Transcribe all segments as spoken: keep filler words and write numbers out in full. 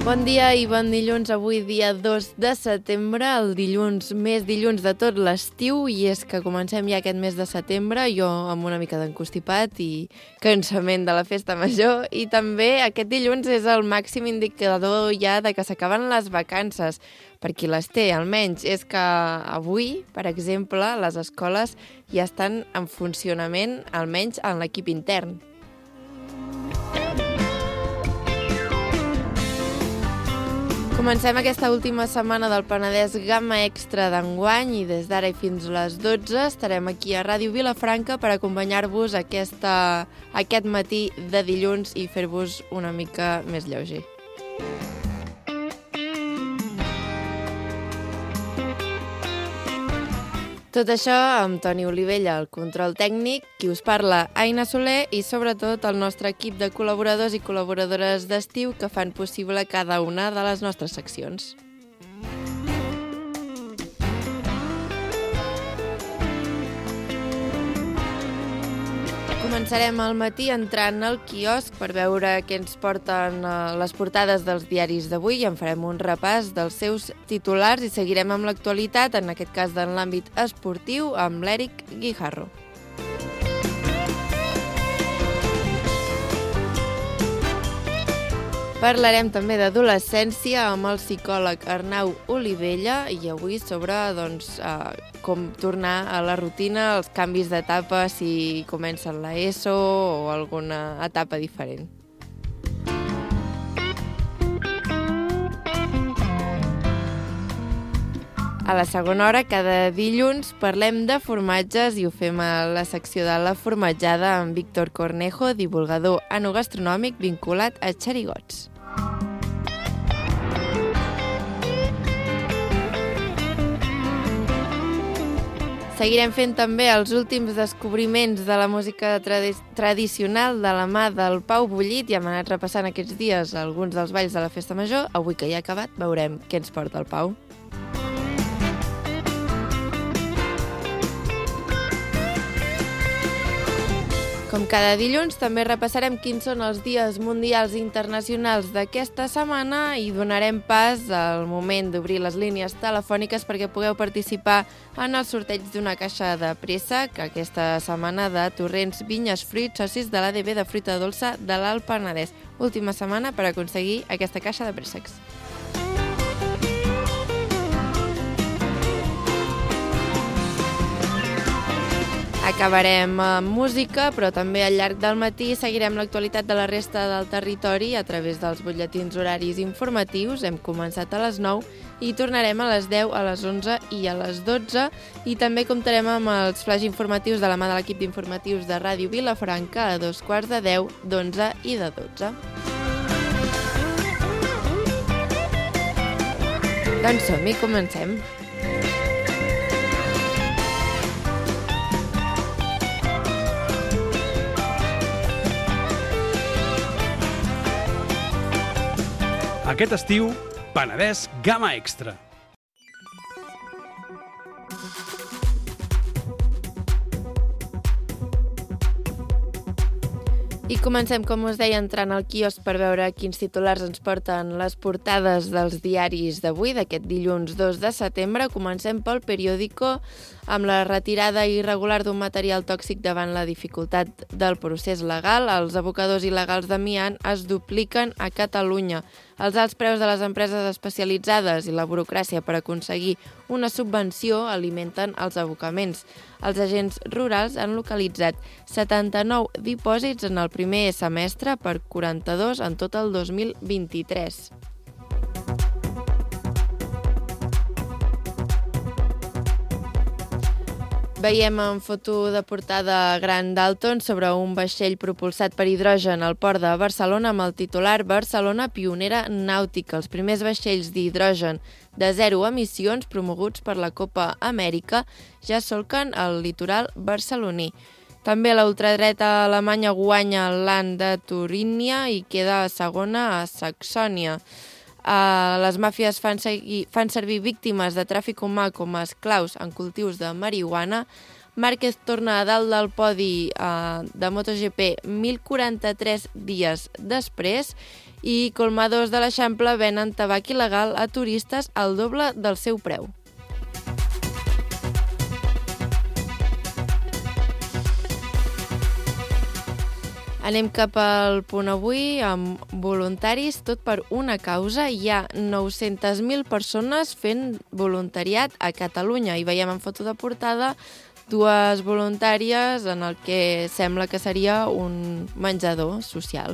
Bon dia i bon dilluns, avui dia dos de setembre, el dilluns més dilluns de tot l'estiu, i és que comencem ja aquest mes de setembre, jo amb una mica d'encostipat i cansament de la festa major, i també aquest dilluns és el màxim indicador ja de que s'acaben les vacances, per qui les té almenys. És que avui, per exemple, les escoles ja estan en funcionament, almenys en l'equip intern. Comencem aquesta última setmana del Penedès Gamma Extra d'enguany i des d'ara i fins a les dotze estarem aquí a Ràdio Vilafranca per acompanyar-vos aquesta, aquest matí de dilluns i fer-vos una mica més lleuger. Tot això amb Toni Olivella, el control tècnic, qui us parla, Aina Soler, i sobretot el nostre equip de col·laboradors i col·laboradores d'estiu que fan possible cada una de les nostres seccions. Començarem al matí entrant al quiosc per veure què ens porten les portades dels diaris d'avui i en farem un repàs dels seus titulars i seguirem amb l'actualitat, en aquest cas en l'àmbit esportiu, amb l'Eric Guijarro. Parlarem també d'adolescència amb el psicòleg Arnau Olivella i avui sobre doncs, eh, com tornar a la rutina, els canvis d'etapa, si comencen l'ESO o alguna etapa diferent. A la segona hora, cada dilluns, parlem de formatges i ho fem a la secció de la formatjada amb Víctor Cornejo, divulgador enogastronòmic vinculat a Xerigots. Seguirem fent també els últims descobriments de la música tradi- tradicional de la mà del Pau Bullit i hem anat repassant aquests dies alguns dels balls de la Festa Major. Avui que ja ha acabat, veurem què ens porta el Pau. Com cada dilluns, també repassarem quins són els dies mundials i internacionals d'aquesta setmana i donarem pas al moment d'obrir les línies telefòniques perquè pugueu participar en el sorteig d'una caixa de préssec aquesta setmana de Torrents Vinyes Fruits, socis de l'A D B de fruita dolça de l'Alt Penedès. Última setmana per aconseguir aquesta caixa de préssecs. Acabarem amb música, però també al llarg del matí seguirem l'actualitat de la resta del territori a través dels butlletins horaris informatius. Hem començat a les nou i tornarem a les deu, a les onze i a les dotze. I també comptarem amb els flash informatius de la mà de l'equip d'informatius de Ràdio Vilafranca a dos quarts de deu, d'onze i de dotze. Doncs som-hi, comencem. Aquest estiu, Penedès Gamma Extra. I comencem, com us deia, entrant al quiosc per veure quins titulars ens porten les portades dels diaris d'avui, d'aquest dilluns dos de setembre. Comencem pel periòdico amb la retirada irregular d'un material tòxic davant la dificultat del procés legal. Els abocadors il·legals d'amiant es dupliquen a Catalunya. Els alts preus de les empreses especialitzades i la burocràcia per aconseguir una subvenció alimenten els abocaments. Els agents rurals han localitzat setanta-nou dipòsits en el primer semestre per quaranta-dos en tot el dos mil vint-i-tres. Veiem en foto de portada Grant Dalton sobre un vaixell propulsat per hidrogen al port de Barcelona amb el titular Barcelona pionera nàutica. Els primers vaixells d'hidrogen de zero emissions promoguts per la Copa Amèrica ja solquen el litoral barceloní. També la ultradreta alemanya guanya el Land de Turíngia i queda segona a Saxònia. Uh, les màfies fan, segui, fan servir víctimes de tràfic humà com a esclaus en cultius de marihuana. Márquez torna a dalt del podi eh, de MotoGP deu quaranta-tres dies després i colmadors de l'Eixample venen tabac il·legal a turistes al doble del seu preu. Anem cap al punt avui amb voluntaris, tot per una causa. Hi ha nou-centes mil persones fent voluntariat a Catalunya i veiem en foto de portada dues voluntàries en el que sembla que seria un menjador social.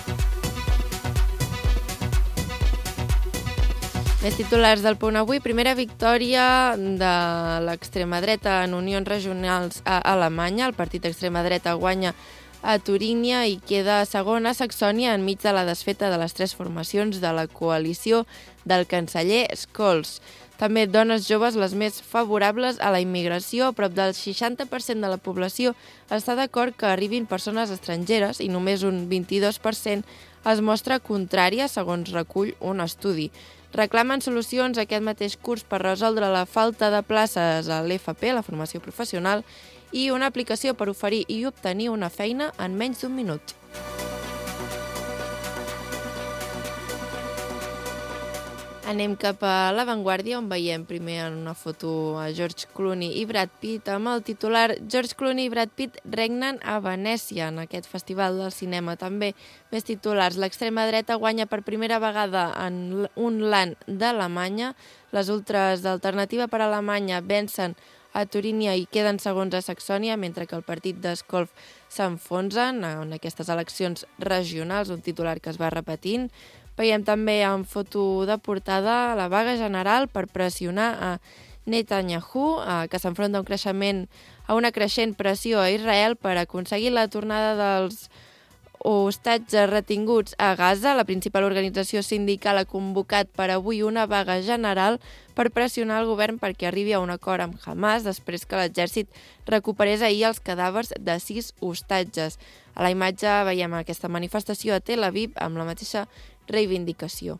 Més titulars del punt avui. Primera victòria de l'extrema dreta en unions regionals a Alemanya. El partit d'extrema dreta guanya a Turínia i queda segona a Saxònia enmig de la desfeta de les tres formacions de la coalició del canceller Scholz. També dones joves les més favorables a la immigració. Prop del seixanta per cent de la població està d'acord que arribin persones estrangeres i només un vint-i-dos per cent es mostra contrària, segons recull un estudi. Reclamen solucions aquest mateix curs per resoldre la falta de places a l'F P, la formació professional, i una aplicació per oferir i obtenir una feina en menys d'un minut. Anem cap a La Vanguardia, on veiem primer en una foto a George Clooney i Brad Pitt amb el titular George Clooney i Brad Pitt regnen a Venècia, en aquest festival del cinema. També més titulars. L'extrema dreta guanya per primera vegada en un land d'Alemanya. Les ultres d'Alternativa per Alemanya vencen a Turínia i queden segons a Saxònia, mentre que el partit d'Escolf s'enfonsen en aquestes eleccions regionals, un titular que es va repetint. Veiem també en foto de portada la vaga general per pressionar a Netanyahu, que s'enfronta a un creixement, a una creixent pressió a Israel per aconseguir la tornada dels hostatges retinguts a Gaza. La principal organització sindical ha convocat per avui una vaga general per pressionar el govern perquè arribi a un acord amb Hamas després que l'exèrcit recuperés ahir els cadàvers de sis hostatges. A la imatge veiem aquesta manifestació a Tel Aviv amb la mateixa reivindicació.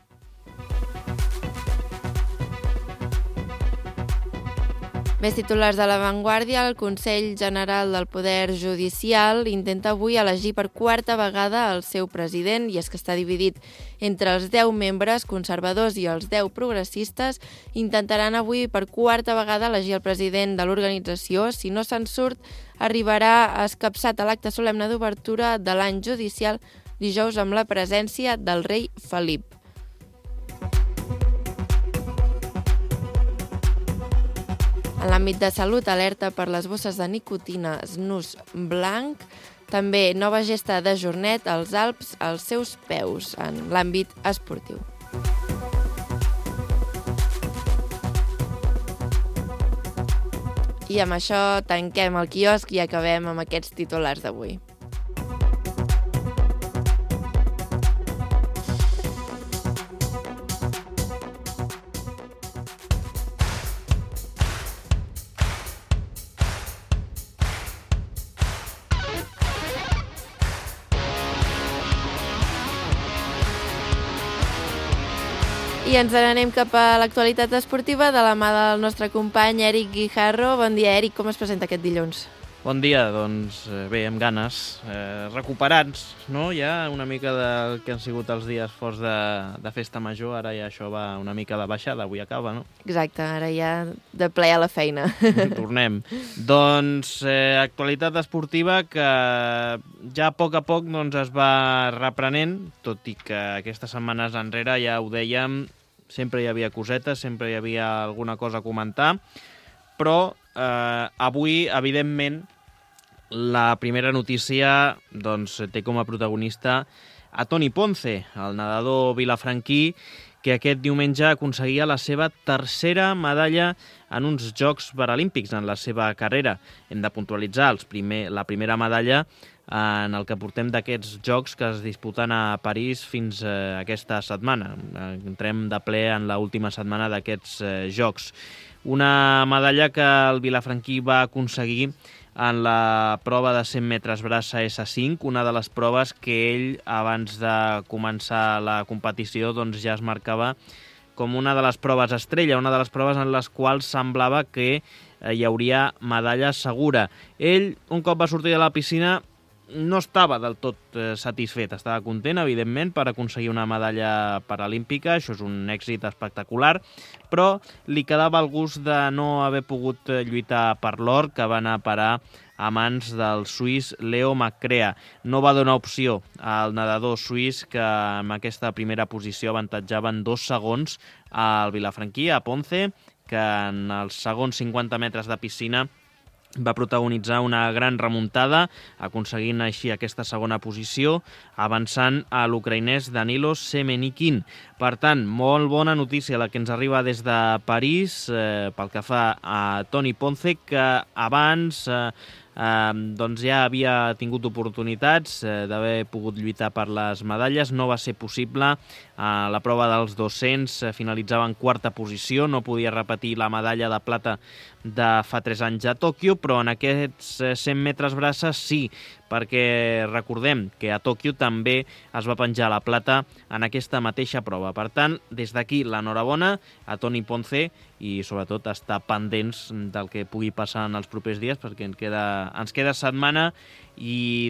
Més titulars de La Vanguardia. El Consell General del Poder Judicial intenta avui elegir per quarta vegada el seu president, i és que està dividit entre els deu membres conservadors i els deu progressistes. Intentaran avui per quarta vegada elegir el president de l'organització. Si no se'n surt, arribarà escapçat a l'acte solemne d'obertura de l'any judicial dijous amb la presència del rei Felip. En l'àmbit de salut, alerta per les bosses de nicotina snus blanc. També nova gesta de Jornet als Alps als seus peus en l'àmbit esportiu. I amb això tanquem el quiosc i acabem amb aquests titulars d'avui. I ens n'anem cap a l'actualitat esportiva de la mà del nostre company Eric Guijarro. Bon dia, Eric. Com es presenta aquest dilluns? Bon dia, doncs bé, amb ganes, eh, recuperats, no? Ja una mica del que han sigut els dies forts de, de festa major, ara ja això va una mica de baixada, avui acaba, no? Exacte, ara ja de ple a la feina. Tornem. Doncs eh, actualitat esportiva que ja a poc a poc doncs, es va reprenent, tot i que aquestes setmanes enrere ja ho dèiem, sempre hi havia cosetes, sempre hi havia alguna cosa a comentar, però eh, avui, evidentment, la primera notícia doncs, té com a protagonista a Toni Ponce, el nedador vilafranquí, que aquest diumenge aconseguia la seva tercera medalla en uns Jocs Paralímpics en la seva carrera. Hem de puntualitzar els primer, la primera medalla en el que portem d'aquests Jocs que es disputen a París fins eh, aquesta setmana. Entrem de ple en l'última setmana d'aquests eh, Jocs. Una medalla que el vilafranquí va aconseguir en la prova de cent metres braça essa cinc, una de les proves que ell, abans de començar la competició, doncs ja es marcava com una de les proves estrella, una de les proves en les quals semblava que hi hauria medalla segura. Ell, un cop va sortir de la piscina, no estava del tot eh, satisfet, estava content, evidentment, per aconseguir una medalla paralímpica, això és un èxit espectacular, però li quedava el gust de no haver pogut lluitar per l'or, que va anar a parar a mans del suís Leo Macrea. No va donar opció al nedador suís, que amb aquesta primera posició avantatjava en dos segons al vilafranquí, a Ponce, que en els segons cinquanta metres de piscina va protagonitzar una gran remuntada, aconseguint així aquesta segona posició, avançant a l'ucraïnès Danilo Semenikin. Per tant, molt bona notícia la que ens arriba des de París, eh, pel que fa a Toni Ponce, que abans eh, eh, doncs ja havia tingut oportunitats eh, d'haver pogut lluitar per les medalles. No va ser possible. A la prova dels dos-cents eh, finalitzava en quarta posició, no podia repetir la medalla de plata de fa tres anys a Tòquio, però en aquests cent metres braces sí, perquè recordem que a Tòquio també es va penjar la plata en aquesta mateixa prova. Per tant, des d'aquí l'enhorabona a Toni Ponce i sobretot estar pendents del que pugui passar en els propers dies, perquè ens queda, ens queda setmana i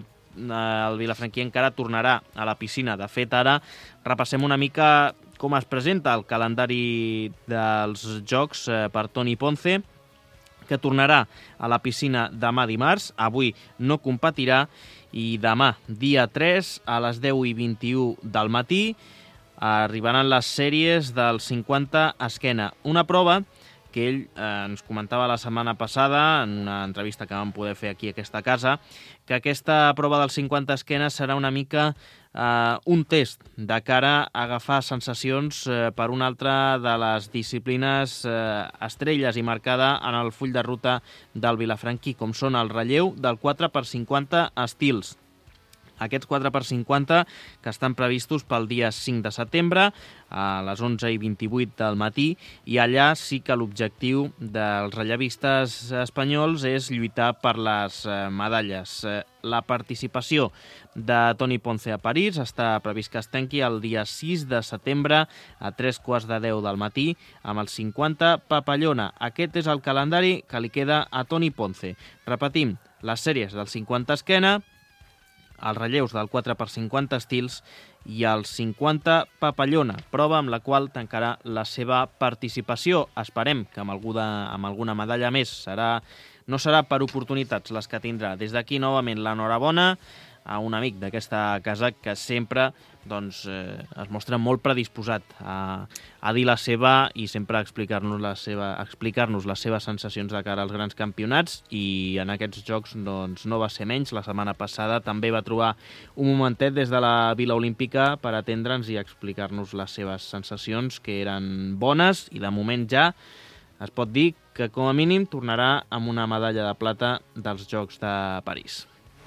el vilafranquí encara tornarà a la piscina. De fet, ara repassem una mica com es presenta el calendari dels Jocs per Toni Ponce, que tornarà a la piscina demà dimarts. Avui no competirà i demà, dia tres, a les deu i vint-i-u del matí, arribaran les sèries del cinquanta esquena. Una prova que ell eh, ens comentava la setmana passada, en una entrevista que vam poder fer aquí a aquesta casa, que aquesta prova del cinquanta esquena serà una mica eh, un test de cara a agafar sensacions eh, per una altra de les disciplines eh, estrelles i marcada en el full de ruta del vilafranquí, com són el relleu del quatre per cinquanta estils. Aquests quatre per cinquanta que estan previstos pel dia cinc de setembre a les onze i vint-i-vuit del matí, i allà sí que l'objectiu dels rellevistes espanyols és lluitar per les medalles. La participació de Toni Ponce a París està previst que es tanqui el dia sis de setembre a tres quarts de deu del matí amb el cinquanta papallona. Aquest és el calendari que li queda a Toni Ponce. Repetim, les sèries del cinquanta esquena, els relleus del quatre per cinquanta estils i el cinquanta papallona, prova amb la qual tancarà la seva participació. Esperem que amb, alguna, amb alguna medalla més serà, no serà per oportunitats les que tindrà. Des d'aquí, novament, l'enhorabona a un amic d'aquesta casa que sempre doncs, eh, es mostra molt predisposat a, a dir la seva i sempre a explicar-nos la seva, explicar-nos les seves sensacions de cara als grans campionats, i en aquests jocs doncs, no va ser menys. La setmana passada també va trobar un momentet des de la Vila Olímpica per atendre'ns i explicar-nos les seves sensacions, que eren bones, i de moment ja es pot dir que com a mínim tornarà amb una medalla de plata dels Jocs de París.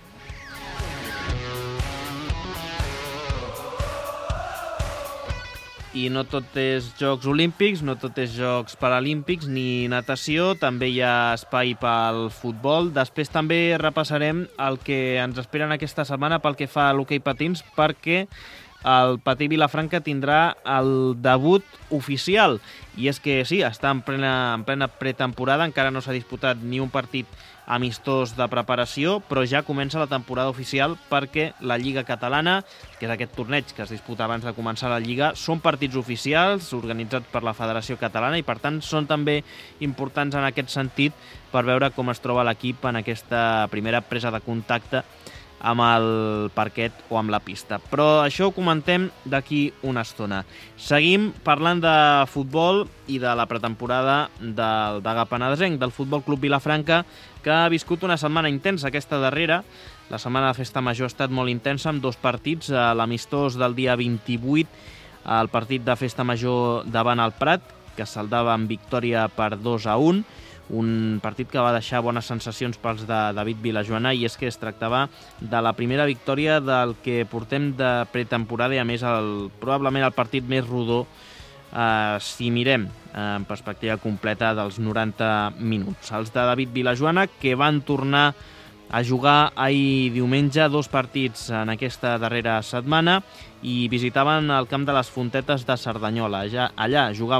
I no tot és Jocs Olímpics, no tot és Jocs Paralímpics ni natació, també hi ha espai pel futbol. Després també repassarem el que ens espera en aquesta setmana pel que fa a l'hoquei patins, perquè el Patí Vilafranca tindrà el debut oficial. I és que sí, està en plena, en plena pretemporada, encara no s'ha disputat ni un partit amistós de preparació, però ja comença la temporada oficial, perquè la Lliga Catalana, que és aquest torneig que es disputa abans de començar la Lliga, són partits oficials organitzats per la Federació Catalana i, per tant, són també importants en aquest sentit per veure com es troba l'equip en aquesta primera presa de contacte amb el parquet o amb la pista. Però això ho comentem d'aquí una estona. Seguim parlant de futbol i de la pretemporada del Degà Penedesenc, del Futbol Club Vilafranca, que ha viscut una setmana intensa aquesta darrera. La setmana de festa major ha estat molt intensa, amb dos partits. L'amistós del dia vint-i-vuit, el partit de festa major davant el Prat, que es saldava amb victòria per dos a un, un partit que va deixar bones sensacions pels de David Vilajoana, i és que es tractava de la primera victòria del que portem de pretemporada, i a més el, probablement el partit més rodó eh, si mirem en perspectiva completa dels noranta minuts. Els de David Vilajoana, que van tornar a jugar ahir diumenge dos partits en aquesta darrera setmana i visitaven el camp de les Fontetes de Cerdanyola. Ja, allà jugaven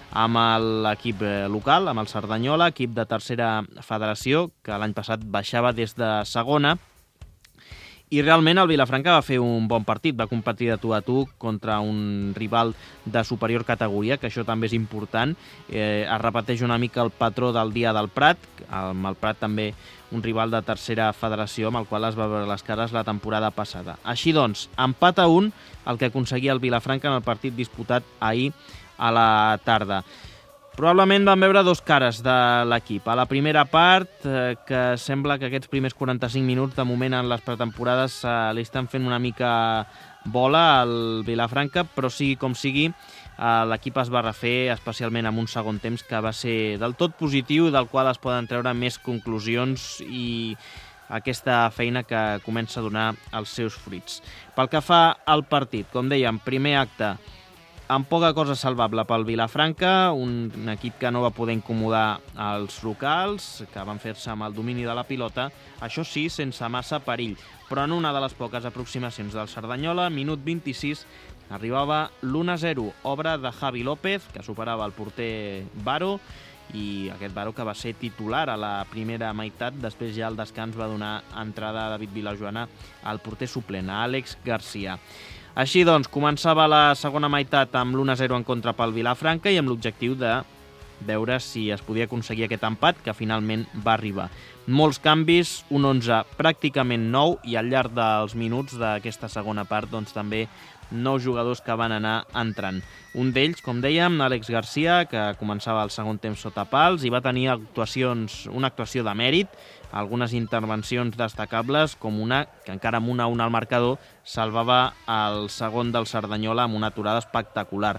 amb l'equip local, amb el Cerdanyola, equip de tercera federació, que l'any passat baixava des de segona. I realment el Vilafranca va fer un bon partit, va competir de tu a tu contra un rival de superior categoria, que això també és important. Eh, es repeteix una mica el patró del dia del Prat, amb el Prat també un rival de tercera federació amb el qual es va veure les cares la temporada passada. Així doncs, empat a un el que aconseguia el Vilafranca en el partit disputat ahir a la tarda. Probablement van veure dos cares de l'equip. A la primera part, eh, que sembla que aquests primers quaranta-cinc minuts de moment en les pretemporades eh, li estan fent una mica bola al Vilafranca, però sigui com sigui, eh, l'equip es va refer, especialment amb un segon temps que va ser del tot positiu i del qual es poden treure més conclusions i aquesta feina que comença a donar els seus fruits. Pel que fa al partit, com dèiem, primer acte, amb poca cosa salvable pel Vilafranca, un equip que no va poder incomodar els locals, que van fer-se amb el domini de la pilota, això sí, sense massa perill. Però en una de les poques aproximacions del Cerdanyola, minut vint-i-sis, arribava l'u a zero, obra de Javi López, que superava el porter Baro, i aquest Baro que va ser titular a la primera meitat, després ja al descans va donar entrada a David Vilajoana al porter suplent, a Àlex Garcia. Així doncs, començava la segona meitat amb l'u a zero en contra pel Vilafranca i amb l'objectiu de veure si es podia aconseguir aquest empat, que finalment va arribar. Molts canvis, un onze pràcticament nou i al llarg dels minuts d'aquesta segona part doncs, també nou jugadors que van anar entrant. Un d'ells, com dèiem, Àlex Garcia, que començava el segon temps sota pals i va tenir actuacions, una actuació de mèrit, algunes intervencions destacables, com una que encara amb una a una al marcador salvava el segon del Cerdanyola amb una aturada espectacular.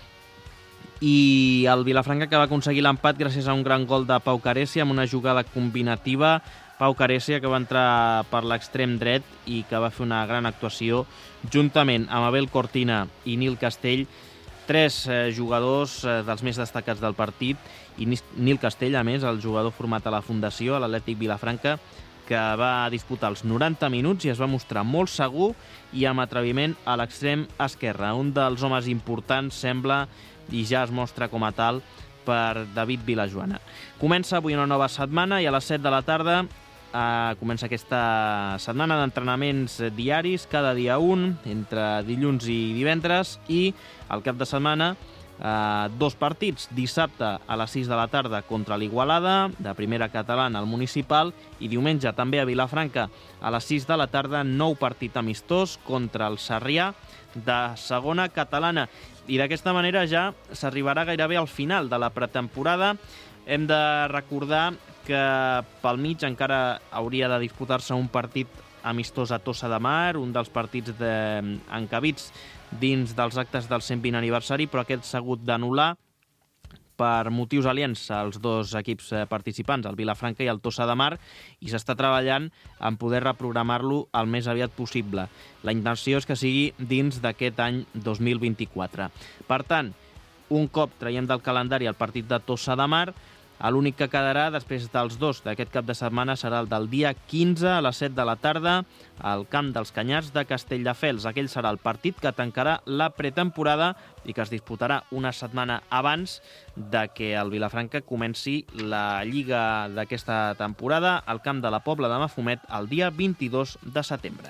I el Vilafranca que va aconseguir l'empat gràcies a un gran gol de Pau Carecia amb una jugada combinativa. Pau Carecia que va entrar per l'extrem dret i que va fer una gran actuació juntament amb Abel Cortina i Nil Castell, tres eh, jugadors eh, dels més destacats del partit, i Nil Castell, a més, el jugador format a la Fundació, a l'Atlètic Vilafranca, que va disputar els noranta minuts i es va mostrar molt segur i amb atreviment a l'extrem esquerre. Un dels homes importants, sembla, i ja es mostra com a tal, per David Vilajoana. Comença avui una nova setmana i a les set de la tarda eh, comença aquesta setmana d'entrenaments diaris, cada dia un, entre dilluns i divendres, i al cap de setmana Uh, dos partits, dissabte a les sis de la tarda contra l'Igualada, de primera catalana al municipal, i diumenge també a Vilafranca a les sis de la tarda, nou partit amistós contra el Sarrià de segona catalana. I d'aquesta manera ja s'arribarà gairebé al final de la pretemporada. Hem de recordar que pel mig encara hauria de disputar-se un partit amistós a Tossa de Mar, un dels partits de... encabits dins dels actes del cent vint aniversari, però aquest s'ha hagut d'anul·lar per motius aliens als dos equips participants, el Vilafranca i el Tossa de Mar, i s'està treballant en poder reprogramar-lo el més aviat possible. La intenció és que sigui dins d'aquest any dos mil vint-i-quatre. Per tant, un cop traiem del calendari el partit de Tossa de Mar, l'únic que quedarà després dels dos d'aquest cap de setmana serà el del dia quinze a les set de la tarda al camp dels Canyars de Castelldefels. Aquell serà el partit que tancarà la pretemporada i que es disputarà una setmana abans de que el Vilafranca comenci la lliga d'aquesta temporada al camp de la Pobla de Mafumet el dia vint-i-dos de setembre.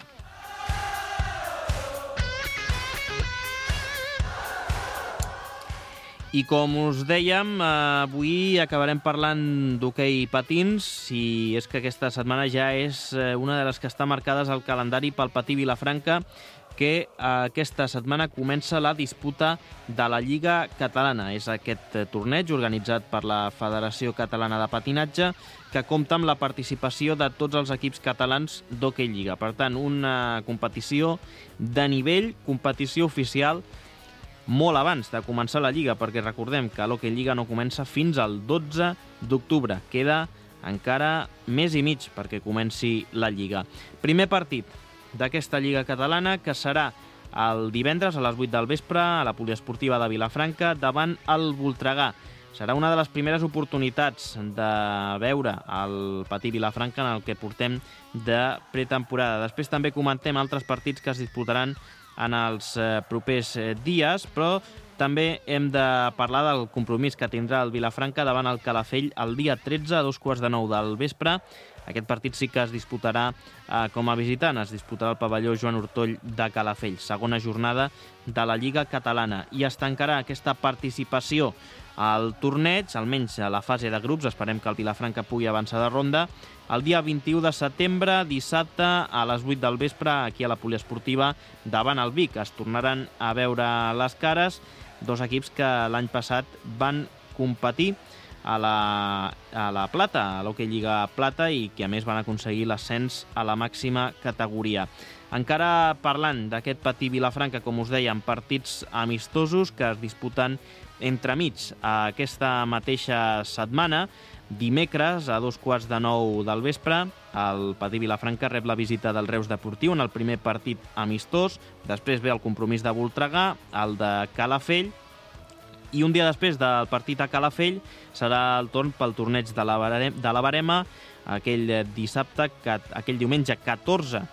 I com us dèiem, avui acabarem parlant d'hoquei patins, i és que aquesta setmana ja és una de les que està marcades al calendari pel Patí Vilafranca, que aquesta setmana comença la disputa de la Lliga Catalana. És aquest torneig organitzat per la Federació Catalana de Patinatge, que compta amb la participació de tots els equips catalans d'hoquei lliga. Per tant, una competició de nivell, competició oficial, molt abans de començar la Lliga, perquè recordem que l'hoquei lliga no comença fins al dotze d'octubre. Queda encara mes i mig perquè comenci la Lliga. Primer partit d'aquesta Lliga Catalana, que serà el divendres a les vuit del vespre a la Poliesportiva de Vilafranca davant el Voltregà. Serà una de les primeres oportunitats de veure el Patí Vilafranca en el que portem de pretemporada. Després també comentem altres partits que es disputaran en els propers dies, però També hem de parlar del compromís que tindrà el Vilafranca davant el Calafell el dia tretze a dos quarts de nou del vespre. Aquest partit sí que es disputarà eh, com a visitant, es disputarà al pavelló Joan Ortoll de Calafell, segona jornada de la Lliga Catalana, i es tancarà aquesta participació al torneig, almenys a la fase de grups, esperem que el Vilafranca pugui avançar de ronda, el dia vint-i-u de setembre, dissabte, a les vuit del vespre, aquí a la Poliesportiva, davant el Vic. Es tornaran a veure les cares, dos equips que l'any passat van competir a la, a la Plata, a l'Hockey Lliga Plata, i que a més van aconseguir l'ascens a la màxima categoria. Encara parlant d'aquest Patí Vilafranca, com us dèiem, partits amistosos que es disputen entremig aquesta mateixa setmana. Dimecres, a dos quarts de nou del vespre, el Patí Vilafranca rep la visita del Reus Deportiu en el primer partit amistós. Després ve el compromís de Voltregà, el de Calafell, i un dia després del partit a Calafell serà el torn pel torneig de la, Barem, de la Barema, aquell dissabte, aquell diumenge catorze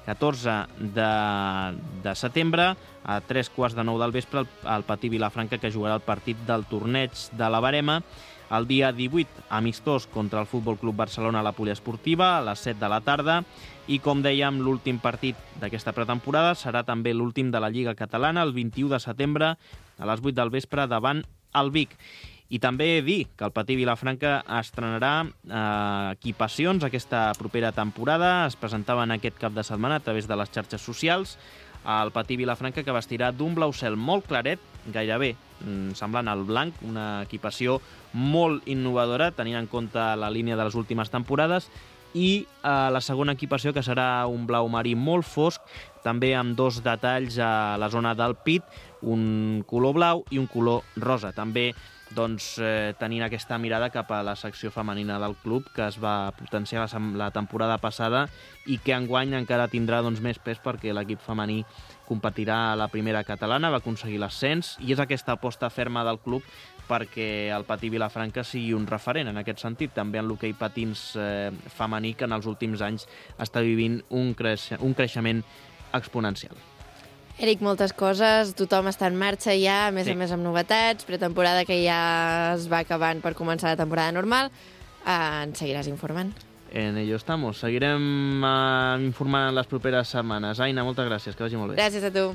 de, de setembre, a tres quarts de nou del vespre, el, el Patí Vilafranca, que jugarà el partit del torneig de la Barema. El dia divuit, amistós contra el Futbol Club Barcelona a la Poliesportiva, a les set de la tarda. I, com dèiem, l'últim partit d'aquesta pretemporada serà també l'últim de la Lliga Catalana, el vint-i-u de setembre, a les vuit del vespre, davant el Vic. I també dir que el Patí Vilafranca estrenarà eh, equipacions aquesta propera temporada. Es presentaven aquest cap de setmana a través de les xarxes socials. El Patí Vilafranca, que vestirà d'un blau cel molt claret, gairebé mm, semblant al blanc, una equipació molt innovadora, tenint en compte la línia de les últimes temporades, i eh, la segona equipació, que serà un blau marí molt fosc, també amb dos detalls a la zona del pit, un color blau i un color rosa. També doncs, eh, tenint aquesta mirada cap a la secció femenina del club, que es va potenciar la, la temporada passada i que enguany encara tindrà doncs, més pes, perquè l'equip femení competirà a la primera catalana, va aconseguir l'ascens, i és aquesta aposta ferma del club perquè el Patí Vilafranca sigui un referent en aquest sentit, també en l'hoquei patins eh, femení, que en els últims anys està vivint un, creix un creixement exponencial. Eric, moltes coses, tothom està en marxa ja, a més sí. a més amb novetats, pretemporada que ja es va acabant per començar la temporada normal. Eh, ens seguiràs informant. En ello estamos. Seguirem eh, informant en les properes setmanes. Aina, moltes gràcies, que vagi molt bé. Gràcies a tu.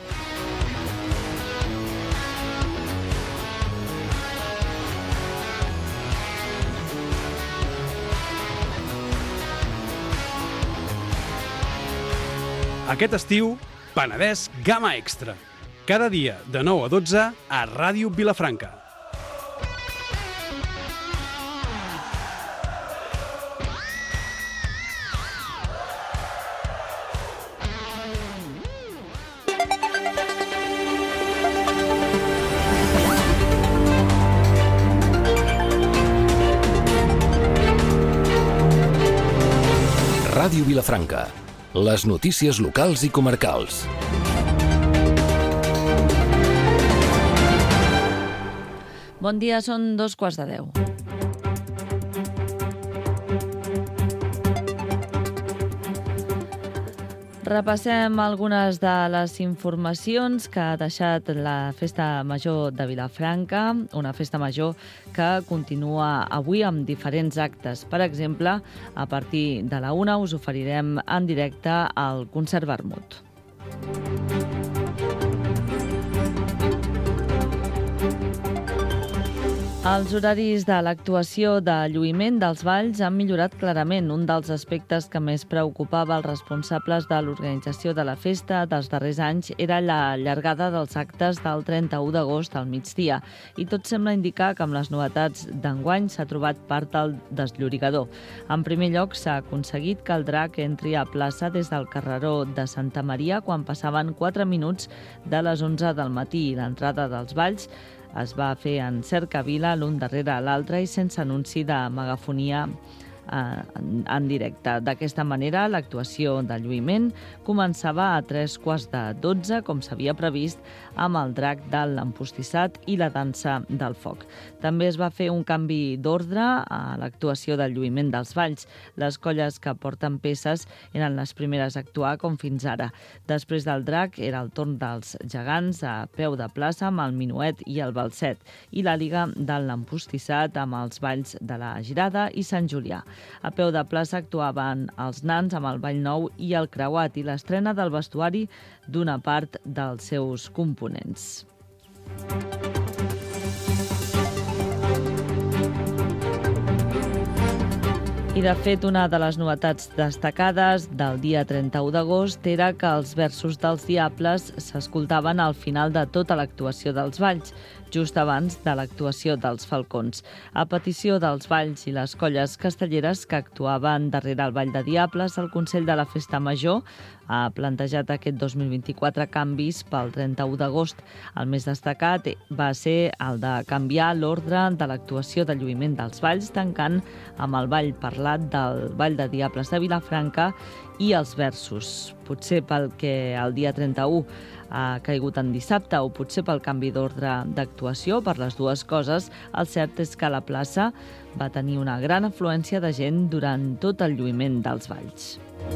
Aquest estiu, Penedès Gamma Extra. Cada dia de nou a dotze a Ràdio Vilafranca. Ràdio Vilafranca. Les notícies locals i comarcals. Bon dia, són dos quarts de deu. Repassem algunes de les informacions que ha deixat la Festa Major de Vilafranca, una festa major que continua avui amb diferents actes. Per exemple, a partir de la una us oferirem en directe el concert Vermut. Els horaris de l'actuació de lluïment dels balls han millorat clarament. Un dels aspectes que més preocupava els responsables de l'organització de la festa dels darrers anys era la llargada dels actes del trenta-u d'agost al migdia. I tot sembla indicar que amb les novetats d'enguany s'ha trobat part del desllorigador. En primer lloc, s'ha aconseguit que el drac entri a plaça des del carreró de Santa Maria quan passaven quatre minuts de les onze del matí, i l'entrada dels balls es va fer en cercavila l'un darrere l'altre i sense anunci de megafonia en, en directe. D'aquesta manera, l'actuació de lluïment començava a tres quarts de dotze, com s'havia previst, amb el drac de l'empostissat i la dansa del foc. També es va fer un canvi d'ordre a l'actuació del lluïment dels balls. Les colles que porten peces eren les primeres a actuar, com fins ara. Després del drac era el torn dels gegants a peu de plaça amb el minuet i el balset, i la Liga de l'empostissat amb els balls de la Girada i Sant Julià. A peu de plaça actuaven els nans amb el ball nou i el creuat i l'estrena del vestuari d'una part dels seus components. I, de fet, una de les novetats destacades del dia trenta-u d'agost era que els versos dels Diables s'escoltaven al final de tota l'actuació dels balls, just abans de l'actuació dels Falcons. A petició dels balls i les colles castelleres que actuaven darrere el Ball de Diables, el Consell de la Festa Major ha plantejat aquest dos mil vint-i-quatre canvis pel trenta-u d'agost. El més destacat va ser el de canviar l'ordre de l'actuació de lluïment dels balls, tancant amb el ball parlat del Ball de Diables de Vilafranca i els versos. Potser pel que el dia trenta-u ha caigut en dissabte o potser pel canvi d'ordre d'actuació, per les dues coses, el cert és que la plaça va tenir una gran afluència de gent durant tot el lluïment dels balls.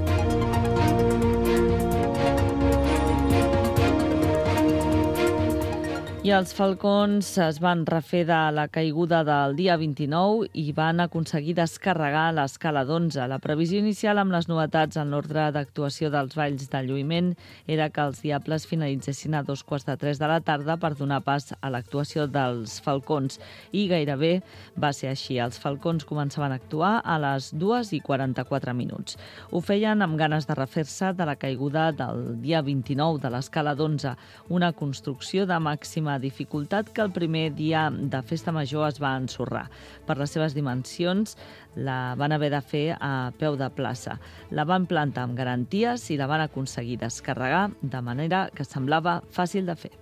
I els Falcons es van refer de la caiguda del dia vint-i-nou i van aconseguir descarregar l'escala d'onze. La previsió inicial amb les novetats en l'ordre d'actuació dels balls de lluïment era que els Diables finalitzessin a dos quarts de tres de la tarda per donar pas a l'actuació dels Falcons. I gairebé va ser així. Els Falcons començaven a actuar a les dues i quaranta-quatre minuts. Ho feien amb ganes de refer-se de la caiguda del dia vint-i-nou de l'escala d'onze, una construcció de màxima dificultat que el primer dia de Festa Major es va ensorrar. Per les seves dimensions, la van haver de fer a peu de plaça. La van plantar amb garanties i la van aconseguir descarregar de manera que semblava fàcil de fer.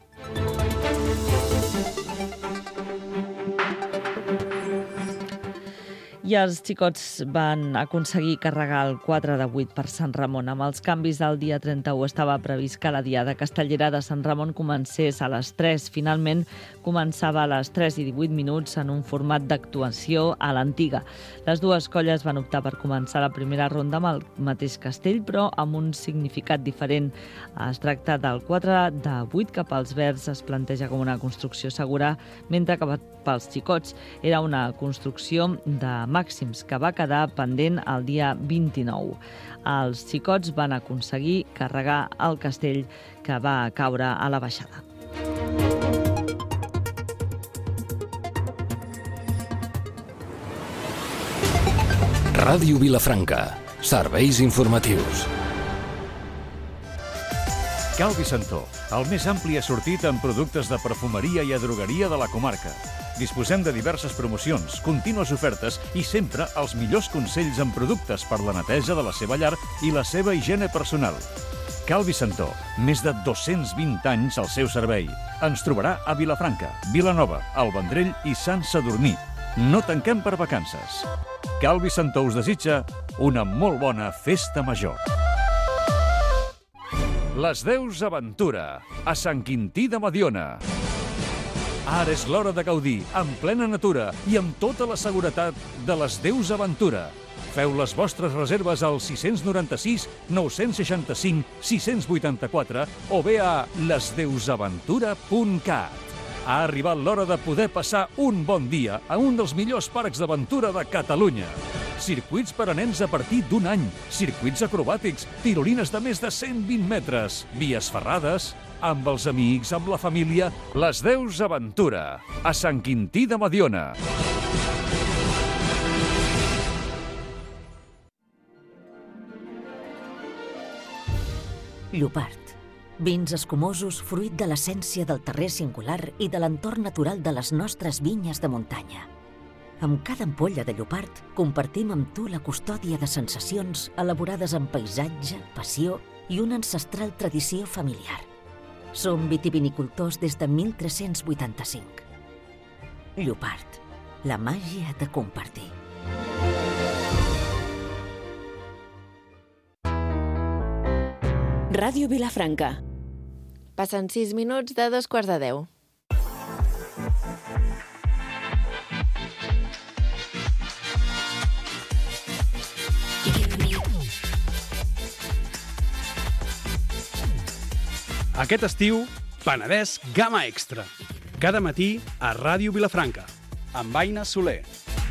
I els xicots van aconseguir carregar el quatre de vuit per Sant Ramon. Amb els canvis del dia trenta-u estava previst que la diada castellera de Sant Ramon comencés a les tres. Finalment, començava a les tres i divuit minuts en un format d'actuació a l'antiga. Les dues colles van optar per començar la primera ronda amb el mateix castell, però amb un significat diferent. Es tracta del quatre de vuit que pels verds es planteja com una construcció segura, mentre que pels xicots era una construcció de màxims que va quedar pendent el dia vint-i-nou. Els xicots van aconseguir carregar el castell que va caure a la baixada. Ràdio Vilafranca. Serveis informatius. Calvi Santó, el més ampli assortit en productes de perfumeria i drogueria de la comarca. Disposem de diverses promocions, contínues ofertes i sempre els millors consells en productes per la neteja de la seva llar i la seva higiene personal. Calvi Santó, més de dos-cents vint anys al seu servei. Ens trobarà a Vilafranca, Vilanova, El Vendrell i Sant Sadurní. No tanquem per vacances. Calvi Santó us desitja una molt bona festa major. Les Deus Aventura, a Sant Quintí de Mediona. Ara és l'hora de gaudir, en plena natura i amb tota la seguretat de les Deus Aventura. Feu les vostres reserves al sis nou sis, nou seixanta cinc, sis vuitanta-quatre o bé a les deus aventura punt cat. Ha arribat l'hora de poder passar un bon dia a un dels millors parcs d'aventura de Catalunya. Circuits per a nens a partir d'un any, circuits acrobàtics, tirolines de més de cent vint metres, vies ferrades, amb els amics, amb la família, les Deus Aventura, a Sant Quintí de Mediona. Llopart. Vins escumosos fruit de l'essència del terrer singular i de l'entorn natural de les nostres vinyes de muntanya. Amb cada ampolla de Llopart compartim amb tu la custòdia de sensacions elaborades amb paisatge, passió i una ancestral tradició familiar. Som vitivinicultors des de mil tres-cents vuitanta-cinc. Llopart, la màgia de compartir. Ràdio Vilafranca. Passen sis minuts de dos quarts de deu. Aquest estiu, Penedès Gamma Extra. Cada matí a Ràdio Vilafranca, amb Aina Soler.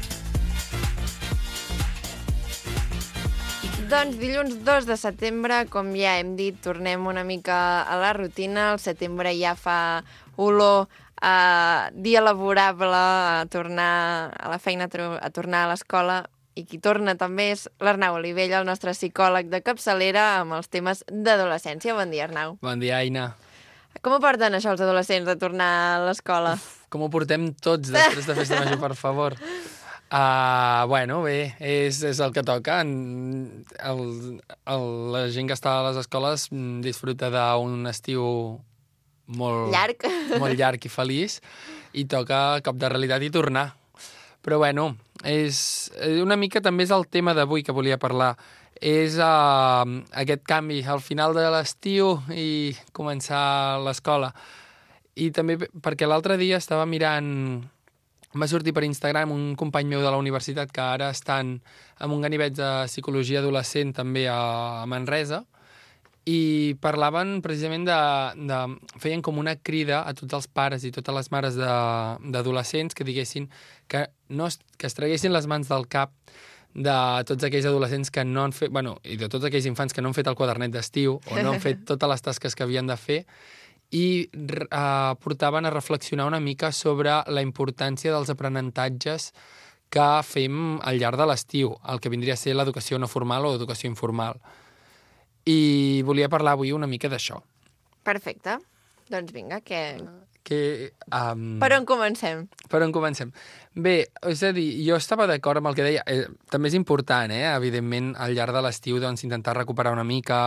Doncs dilluns dos de setembre, com ja hem dit, tornem una mica a la rutina. El setembre ja fa olor a dia laborable, a tornar a la feina, a tornar a l'escola. I qui torna també és l'Arnau Olivella, el nostre psicòleg de capçalera, amb els temes d'adolescència. Bon dia, Arnau. Bon dia, Aina. Com ho porten això els adolescents de tornar a l'escola? Com ho portem tots després de festa major, per favor? Uh, bueno, bé, és, és el que toca. El, el, la gent que està a les escoles disfruta d'un estiu molt llarg, molt llarg i feliç, i toca cop de realitat i tornar. Però bueno, és una mica també és el tema d'avui que volia parlar. És uh, aquest canvi al final de l'estiu i començar l'escola. I també perquè l'altre dia estava mirant, va sortir per Instagram un company meu de la universitat que ara estan en un ganivet de psicologia adolescent també a Manresa, i parlaven precisament de, de... feien com una crida a tots els pares i totes les mares d'adolescents que diguessin que, no, que es traguessin les mans del cap de tots aquells adolescents que no han fet... Bueno, i de tots aquells infants que no han fet el quadernet d'estiu o no han fet totes les tasques que havien de fer, i uh, portaven a reflexionar una mica sobre la importància dels aprenentatges que fem al llarg de l'estiu, el que vindria a ser l'educació no formal o educació informal. I volia parlar avui una mica d'això. Perfecte. Doncs vinga, que... que um... Per on comencem? Per on comencem? Bé, és a dir, jo estava d'acord amb el que deia. Eh, també és important, eh? Evidentment, al llarg de l'estiu, doncs, intentar recuperar una mica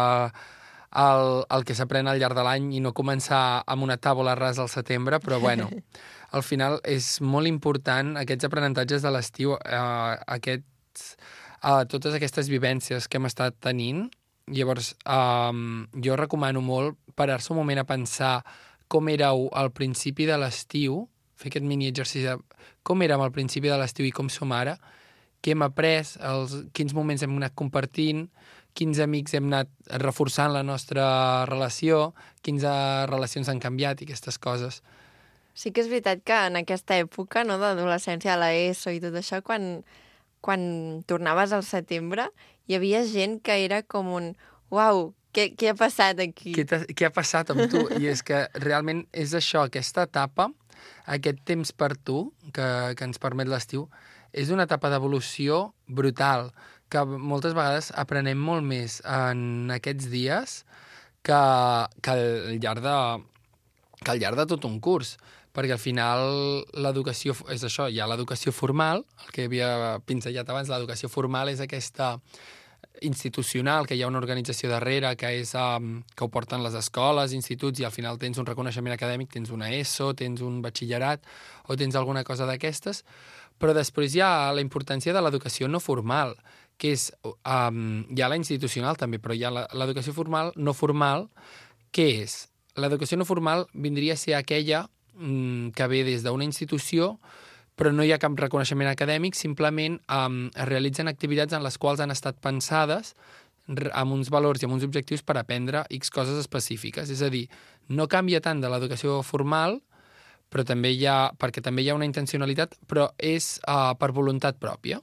el, el que s'aprèn al llarg de l'any i no començar amb una tàbula rasa al setembre, però bueno, al final és molt important aquests aprenentatges de l'estiu, eh, aquests, eh, totes aquestes vivències que hem estat tenint. Llavors, um, jo recomano molt parar-se un moment a pensar com éreu al principi de l'estiu, fer aquest mini exercici de com érem al principi de l'estiu i com som ara, què hem après, els, quins moments hem anat compartint, quins amics hem anat reforçant la nostra relació, quines relacions han canviat i aquestes coses. Sí que és veritat que en aquesta època, no, d'adolescència, a l'ESO i tot això, quan, quan tornaves al setembre, hi havia gent que era com un... Uau, què, què ha passat aquí? Què, què ha passat amb tu? I és que realment és això, aquesta etapa, aquest temps per tu, que, que ens permet l'estiu, és una etapa d'evolució brutal, que moltes vegades aprenem molt més en aquests dies que, que, al llarg de, que al llarg de tot un curs. Perquè al final l'educació és això, hi ha l'educació formal, el que havia pinzellat abans, l'educació formal és aquesta institucional, que hi ha una organització darrere, que és um, que ho porten les escoles, instituts, i al final tens un reconeixement acadèmic, tens una ESO, tens un batxillerat, o tens alguna cosa d'aquestes, però després hi ha la importància de l'educació no formal, que és, um, hi ha la institucional també, però hi ha l'educació formal no formal, que és, l'educació no formal vindria a ser aquella que ve des d'una institució, però no hi ha cap reconeixement acadèmic, simplement um, es realitzen activitats en les quals han estat pensades amb uns valors i amb uns objectius per aprendre X coses específiques. És a dir, no canvia tant de l'educació formal, però també hi ha, perquè també hi ha una intencionalitat, però és uh, per voluntat pròpia.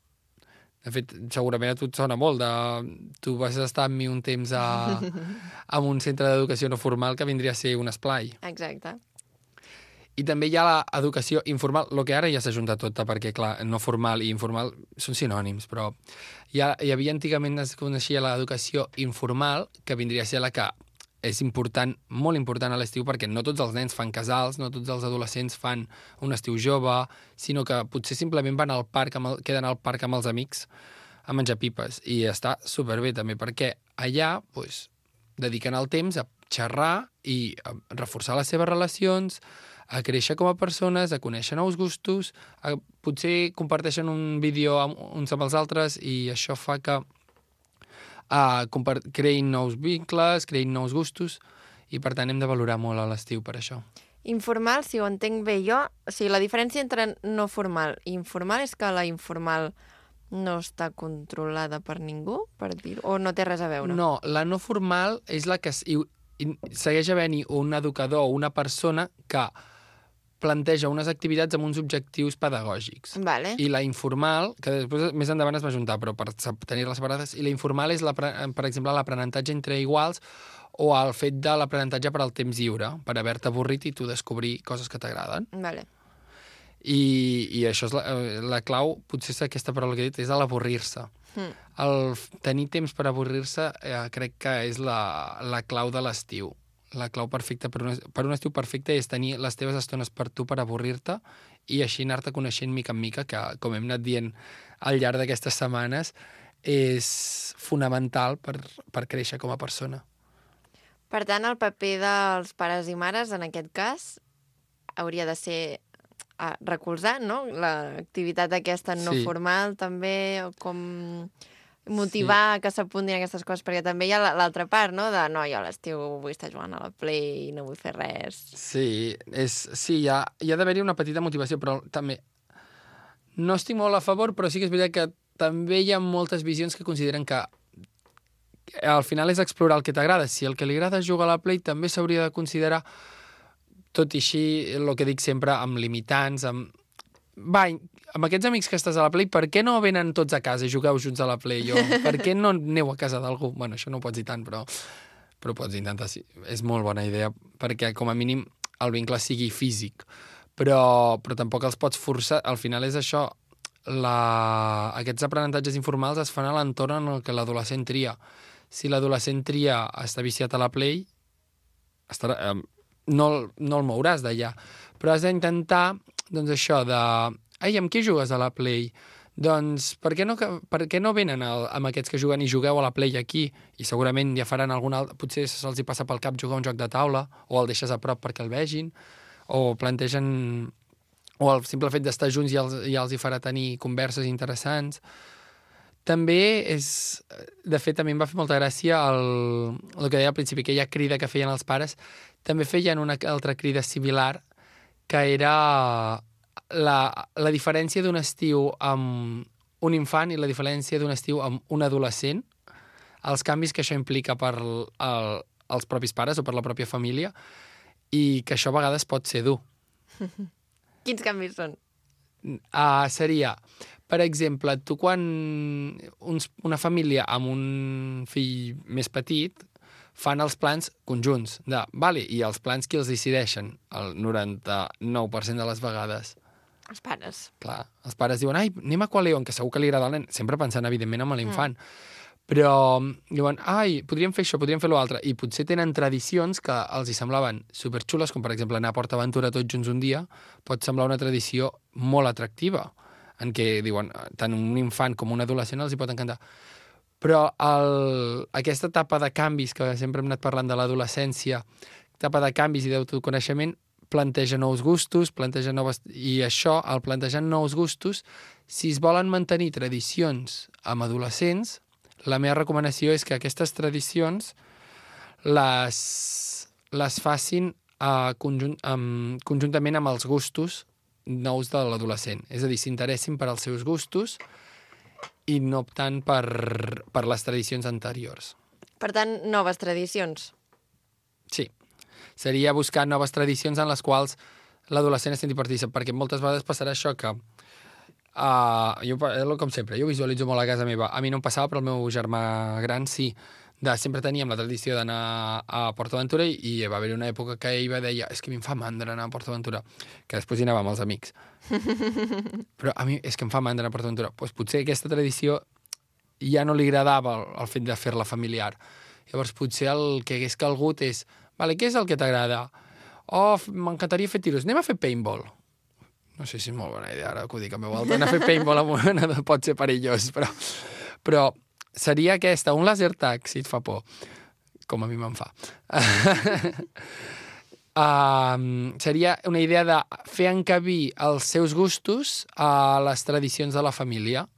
De fet, segurament a tu et sona molt. De... Tu vas estar amb mi un temps a, a un centre d'educació no formal que vindria a ser un esplai. Exacte. I també hi ha l'educació informal, el que ara ja s'ajunta tot, perquè, clar, no formal i informal són sinònims, però hi, ha, hi havia antigament, es coneixia l'educació informal, que vindria a ser la que és important, molt important a l'estiu, perquè no tots els nens fan casals, no tots els adolescents fan un estiu jove, sinó que potser simplement van al parc, amb el, queden al parc amb els amics a menjar pipes. I està superbé també, perquè allà pues, dediquen el temps a xerrar i a reforçar les seves relacions, a créixer com a persones, a conèixer nous gustos, a, potser comparteixen un vídeo amb, uns amb els altres, i això fa que uh, creïn nous vincles, creïn nous gustos, i per tant hem de valorar molt a l'estiu per això. Informal, si ho entenc bé jo, o sigui, la diferència entre no formal i informal és que la informal no està controlada per ningú, per dir-ho, o no té res a veure? No, la no formal és la que... I, i segueix havent-hi un educador o una persona que planteja unes activitats amb uns objectius pedagògics. Vale. I la informal, que després més endavant es va juntar, però per tenir-les separades, i la informal és, la, per exemple, l'aprenentatge entre iguals o el fet de l'aprenentatge per al temps lliure, per haver-te avorrit i tu descobrir coses que t'agraden. Vale. I, i això és la, la clau, potser és aquesta paraula que he dit, és l'avorrir-se. Mm. El tenir temps per avorrir-se eh, crec que és la, la clau de l'estiu. La clau perfecta per un, per un estiu perfecte és tenir les teves estones per tu per avorrir-te i així anar-te coneixent mica en mica, que, com hem anat dient al llarg d'aquestes setmanes, és fonamental per, per créixer com a persona. Per tant, el paper dels pares i mares, en aquest cas, hauria de ser a recolzar, no? L'activitat aquesta no sí. formal, també, com motivar sí. que s'apuntin aquestes coses, perquè també hi ha l'altra part, no?, de no, jo a l'estiu vull estar jugant a la Play i no vull fer res. Sí, és, sí hi ha, hi ha d'haver-hi una petita motivació, però també no estic molt a favor, però sí que és veritat que també hi ha moltes visions que consideren que al final és explorar el que t'agrada. Si el que li agrada és jugar a la Play, també s'hauria de considerar, tot i així, el que dic sempre, amb limitants, amb... Va, amb aquests amics que estàs a la Play, per què no venen tots a casa i jugueu junts a la Play? O per què no aneu a casa d'algú? Bueno, això no ho pots dir tant, però, però pots intentar. Sí. És molt bona idea, perquè com a mínim el vincle sigui físic. Però, però tampoc els pots forçar. Al final és això, la... aquests aprenentatges informals es fan a l'entorn en el que l'adolescent tria. Si l'adolescent tria està viciat a la Play, estarà... no, no el mouràs d'allà. Però has d'intentar, doncs això, de... Ai, amb qui jugues a la Play? Doncs per què no, per què no venen el, amb aquests que juguen i jugueu a la Play aquí? I segurament ja faran algun altre... Potser se'ls hi passa pel cap jugar un joc de taula, o el deixes a prop perquè el vegin, o plantegen... O el simple fet d'estar junts ja els, ja els hi farà tenir converses interessants. També és... De fet, a mi em va fer molta gràcia el, el que deia al principi, aquella crida que feien els pares. També feien una altra crida similar, que era la, la diferència d'un estiu amb un infant i la diferència d'un estiu amb un adolescent, els canvis que això implica per el, els propis pares o per la pròpia família, i que això a vegades pot ser dur. Quins canvis són? Uh, seria, per exemple, tu quan uns, una família amb un fill més petit fan els plans conjunts, de, vale, i els plans qui els decideixen? El noranta-nou per cent de les vegades. Els pares. Clar, els pares diuen, ai, anem a Qualeon, que segur que li agrada al nen, sempre pensant, evidentment, en l'infant. Mm. Però diuen, ai, podríem fer això, podríem fer l'altre, i potser tenen tradicions que els hi semblaven superxules, com per exemple anar a Port Aventura tots junts un dia, pot semblar una tradició molt atractiva, en què diuen, tant un infant com un adolescent els hi pot encantar. Però el, aquesta etapa de canvis, que sempre hem anat parlant de l'adolescència, etapa de canvis i d'autoconeixement, planteja nous gustos, planteja noves... I això, el plantejar nous gustos, si es volen mantenir tradicions amb adolescents, la meva recomanació és que aquestes tradicions les, les facin uh, conjunt, um, conjuntament amb els gustos nous de l'adolescent. És a dir, s'interessin per als seus gustos i no tant per, per les tradicions anteriors. Per tant, noves tradicions. Sí. Seria buscar noves tradicions en les quals l'adolescent es senti partícip, perquè moltes vegades passarà això que... Uh, jo, com sempre, jo visualitzo molt a casa meva. A mi no em passava, però el meu germà gran sí. De, sempre teníem la tradició d'anar a Port Aventura i, i va haver una època que ell va deia és que a mi em fa mandra anar a Port Aventura, que després hi anava amb els amics. Però a mi és que em fa mandra anar a Port Aventura. Pues potser aquesta tradició ja no li agradava el, el fet de fer-la familiar. Llavors potser el que hagués calgut és vale, què és el que t'agrada? Oh, m'encantaria fer tiros. Anem a fer paintball. No sé si és molt bona idea, ara que ho dic a meu altre. Anar a fer paintball amb una pot ser perillós, però, però seria aquesta, un laser tag, si et fa por, com a mi me'n fa. um, seria una idea de fer encabir els seus gustos a les tradicions de la família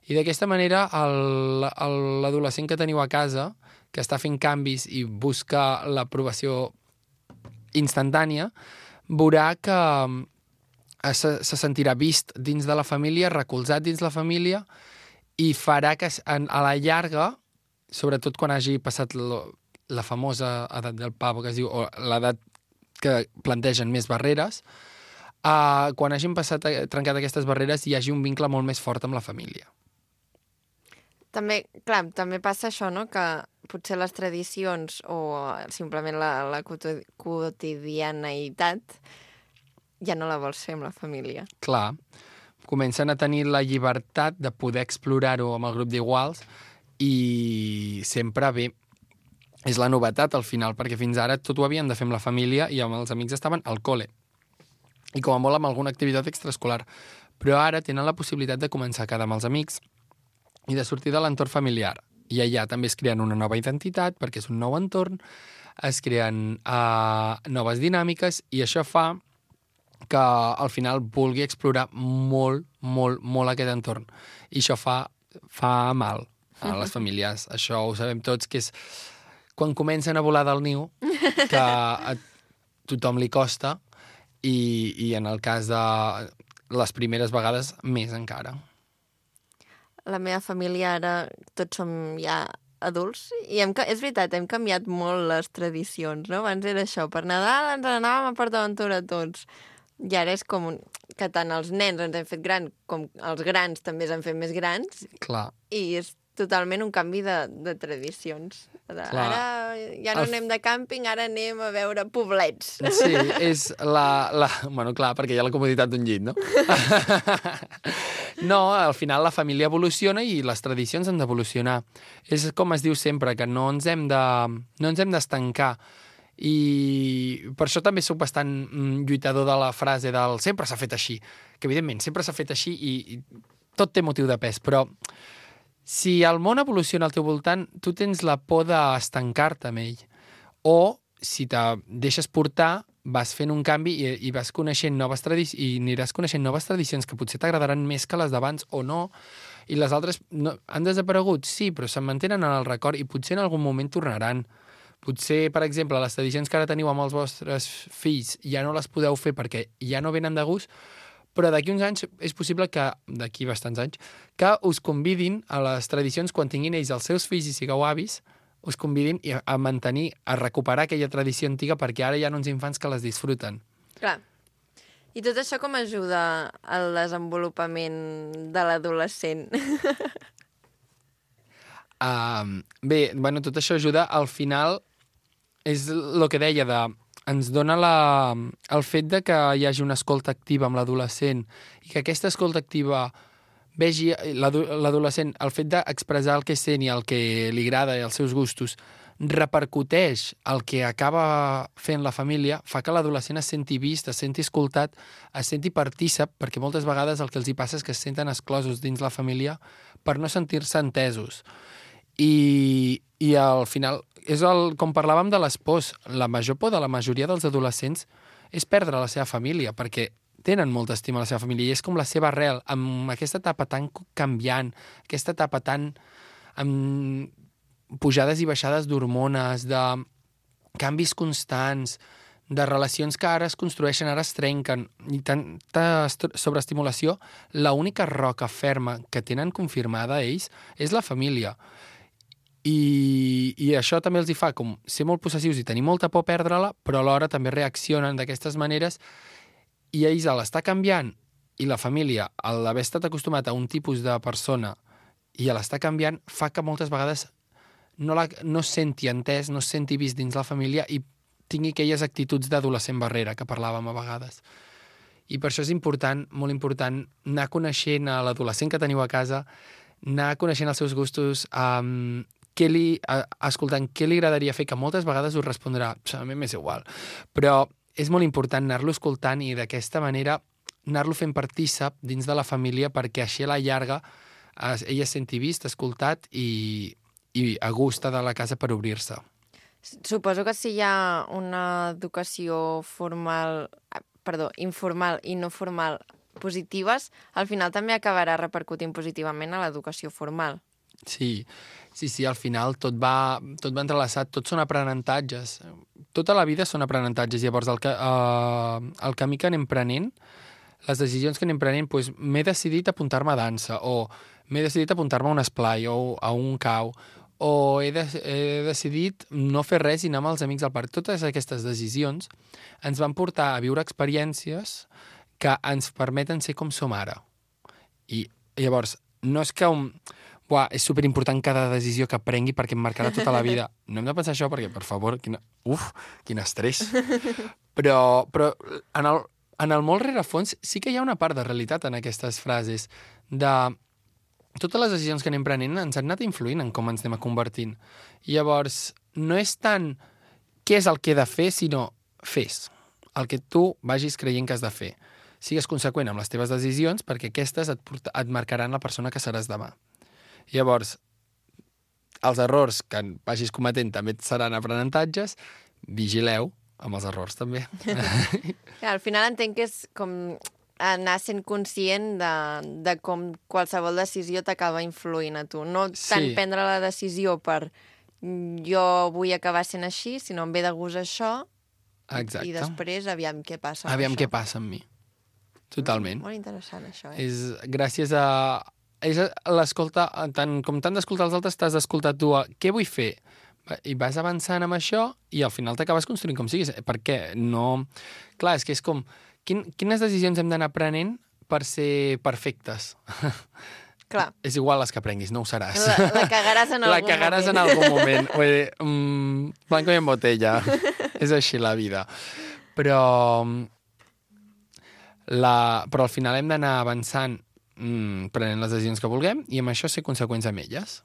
I d'aquesta manera el- el- l'adolescent que teniu a casa, que està fent canvis i busca l'aprovació instantània, veurà que eh, se, se sentirà vist dins de la família, recolzat dins la família, i farà que en- a la llarga, sobretot quan hagi passat lo, la famosa edat del pavo, que es diu, o l'edat que plantegen més barreres, uh, quan hagin passat, trencat aquestes barreres, hi hagi un vincle molt més fort amb la família. També, clar, també passa això, no?, que potser les tradicions o simplement la, la quotidi- quotidianeïtat ja no la vols fer amb la família. Clar, comencen a tenir la llibertat de poder explorar-ho amb el grup d'iguals i sempre bé. És la novetat al final, perquè fins ara tot ho havien de fer amb la família i amb els amics estaven al col·le. I com a molt amb alguna activitat extraescolar. Però ara tenen la possibilitat de començar a quedar amb els amics i de sortir de l'entorn familiar. I allà també es creen una nova identitat, perquè és un nou entorn, es creen uh, noves dinàmiques, i això fa que al final vulgui explorar molt, molt, molt aquest entorn. I això fa, fa mal a les famílies. Això ho sabem tots, que és quan comencen a volar del niu, que a tothom li costa, i, i en el cas de les primeres vegades, més encara. La meva família ara tots som ja adults i hem, és veritat, hem canviat molt les tradicions, no? Abans era això, per Nadal ens anàvem a PortAventura tots. I ara és com un, que tant els nens ens hem fet grans com els grans també s'han fet més grans. Clar. I és totalment un canvi de, de tradicions. De, ara ja no El... anem de càmping, ara anem a veure poblets. Sí, és la... la... Bueno, clar, perquè hi ha la comoditat d'un llit, no? No, al final la família evoluciona i les tradicions han d'evolucionar. És com es diu sempre, que no ens hem de, no ens hem d'estancar. I per això també soc bastant lluitador de la frase del sempre s'ha fet així, que evidentment sempre s'ha fet així i, i tot té motiu de pes, però si el món evoluciona al teu voltant, tu tens la por d'estancar-te amb ell. O, si te deixes portar, vas fent un canvi i, i vas coneixent noves tradicions i aniràs coneixent noves tradicions que potser t'agradaran més que les d'abans o no, i les altres no, han desaparegut, sí, però se'n mantenen en el record i potser en algun moment tornaran. Potser, per exemple, les tradicions que ara teniu amb els vostres fills ja no les podeu fer perquè ja no venen de gust, però d'aquí uns anys és possible que, d'aquí bastants anys, que us convidin a les tradicions quan tinguin ells els seus fills i sigueu avis, us convidin a mantenir, a recuperar aquella tradició antiga perquè ara hi ha uns infants que les disfruten. Clar. I tot això com ajuda al desenvolupament de l'adolescent? Uh, bé, bueno, tot això ajuda. Al final és el que deia de... ens dona la, el fet de que hi hagi una escolta activa amb l'adolescent i que aquesta escolta activa vegi l'adolescent, el fet d'expressar el que sent i el que li agrada i els seus gustos, repercuteix el que acaba fent la família, fa que l'adolescent es senti vist, es senti escoltat, es senti partícip, perquè moltes vegades el que els hi passa és que es senten exclosos dins la família per no sentir-se entesos. I, i al final, és el, com parlàvem de les pors, la major por de la majoria dels adolescents és perdre la seva família, perquè tenen molta estima a la seva família i és com la seva arrel, amb aquesta etapa tan canviant, aquesta etapa tan amb pujades i baixades d'hormones, de canvis constants, de relacions que ara es construeixen, ara es trenquen, i tanta sobreestimulació, l'única roca ferma que tenen confirmada ells és la família. I, i això també els hi fa com ser molt possessius i tenir molta por a perdre-la, però alhora també reaccionen d'aquestes maneres i ells, a l'estar canviant, i la família, a l'haver estat acostumat a un tipus de persona i a l'estar canviant, fa que moltes vegades no, la, no es senti entès, no es senti vist dins la família i tingui aquelles actituds d'adolescent barrera que parlàvem a vegades. I per això és important, molt important, anar coneixent a l'adolescent que teniu a casa, anar coneixent els seus gustos, um, què li, uh, escoltant què li agradaria fer, que moltes vegades us respondrà, a mi m'és igual, però és molt important anar-lo escoltant i d'aquesta manera anar-lo fent partícip dins de la família perquè així a la llarga es, ell es senti vist, escoltat i, i a gust de la casa per obrir-se. Suposo que si hi ha una educació formal, perdó, informal i no formal positives, al final també acabarà repercutint positivament a l'educació formal. Sí, sí, sí, al final tot va, tot va entrelaçat, tots són aprenentatges. Tota la vida són aprenentatges. Llavors, el, que, uh, el camí que anem prenent, les decisions que anem prenent, doncs, m'he decidit apuntar-me a dansa, o m'he decidit apuntar-me a un esplai, o a un cau, o he, de, he decidit no fer res i anar amb els amics al parc. Totes aquestes decisions ens van portar a viure experiències que ens permeten ser com som ara. I llavors, no és que un... Buah, és superimportant cada decisió que prengui perquè em marcarà tota la vida. No hem de pensar això perquè, per favor, quina... uf, quin estrès. Però, però en, el, en el molt rerefons sí que hi ha una part de realitat en aquestes frases. De totes les decisions que anem prenent ens han anat influint en com ens anem convertint. I llavors, no és tant què és el que he de fer, sinó fes el que tu vagis creient que has de fer. Sigues conseqüent amb les teves decisions perquè aquestes et, porta, et marcaran la persona que seràs demà. Llavors, els errors que vagis cometent també seran aprenentatges, vigileu amb els errors també. Ja, al final entenc que és com anar sent conscient de, de com qualsevol decisió t'acaba influint a tu. No tant sí. prendre la decisió per jo vull acabar sent així, sinó em ve de gust això. Exacte. I després aviam què passa amb aviam això. què passa amb mi. Totalment. Molt interessant això, eh? És gràcies a... És l'escolta, tant com t'han d'escoltar els altres, t'has d'escoltar tu a què vull fer? I vas avançant amb això i al final t'acabes construint com siguis. Per què? No... Clar, és que és com... Quin, quines decisions hem d'anar prenent per ser perfectes? Clar. És igual les que prenguis, no ho seràs. La, la cagaràs en algun moment. La cagaràs en algun moment. Vull dir, um, blanco i en botella. És així la vida. Però... La... Però al final hem d'anar avançant mm, prenent les decisions que vulguem i amb això ser conseqüents amb elles.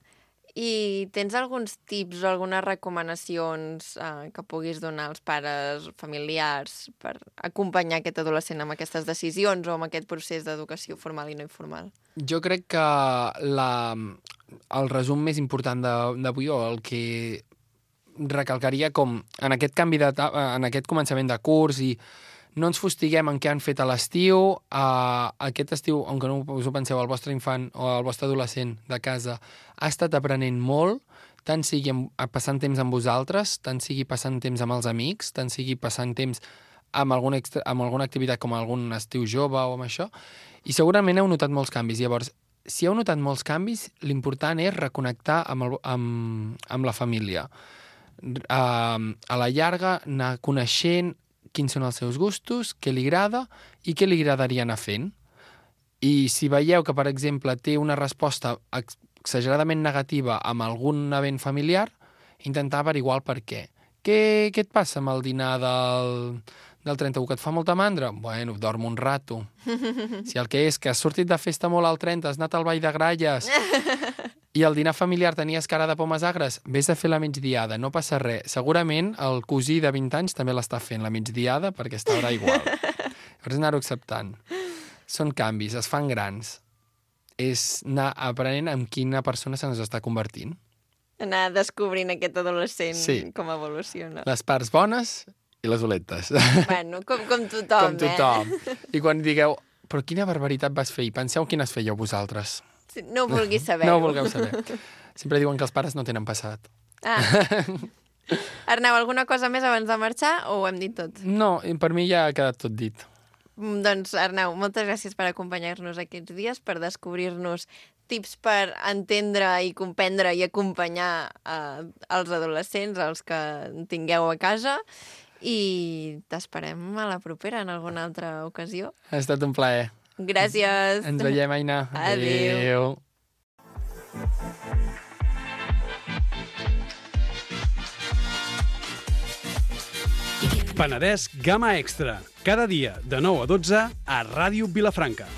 I tens alguns tips o algunes recomanacions eh, que puguis donar als pares, familiars, per acompanyar aquest adolescent amb aquestes decisions o amb aquest procés d'educació formal i no informal? Jo crec que la, el resum més important d'avui, o el que recalcaria com en aquest canvi de, en aquest començament de curs i no ens fustiguem en què han fet a l'estiu. Uh, aquest estiu, aunque no us ho penseu, el vostre infant o el vostre adolescent de casa ha estat aprenent molt, tant sigui amb, passant temps amb vosaltres, tant sigui passant temps amb els amics, tant sigui passant temps amb alguna, extra, amb alguna activitat com algun estiu jove o amb això, i segurament heu notat molts canvis. Llavors, si heu notat molts canvis, l'important és reconnectar amb, el, amb, amb la família. Uh, a la llarga, anar coneixent quins són els seus gustos, què li agrada i què li agradaria anar fent. I si veieu que, per exemple, té una resposta exageradament negativa amb algun event familiar, intentar averiguar el per què. Què, què et passa amb el dinar del, del trenta-u, que et fa molta mandra? Bueno, dormo un rato. Si el que és que has sortit de festa molt al trenta, has anat al ball de gralles i el dinar familiar tenies cara de pomes agres, vés a fer la migdiada, no passa res. Segurament el cosí de vint anys també l'està fent, la migdiada, perquè estarà igual. Llavors anar-ho acceptant. Són canvis, es fan grans. És anar aprenent amb quina persona se nos està convertint. Anar descobrint aquest adolescent, sí. Com evoluciona. Les parts bones i les dolentes. Bueno, com, com tothom, com tothom. eh? I quan digueu, però quina barbaritat vas fer? I penseu quines fèieu vosaltres. No ho vulguis saber. No ho vulgueu saber. Sempre diuen que els pares no tenen passat. Ah. Arnau, alguna cosa més abans de marxar o ho hem dit tot? No, per mi ja ha quedat tot dit. Doncs, Arnau, moltes gràcies per acompanyar-nos aquests dies, per descobrir-nos tips per entendre i comprendre i acompanyar eh, els adolescents, els que tingueu a casa, i t'esperem a la propera, en alguna altra ocasió. Ha estat un plaer. Gràcies. Ens veiem, Aina. Adéu. Adéu. Penedès Gamma Extra. Cada dia de nou a dotze a Ràdio Vilafranca.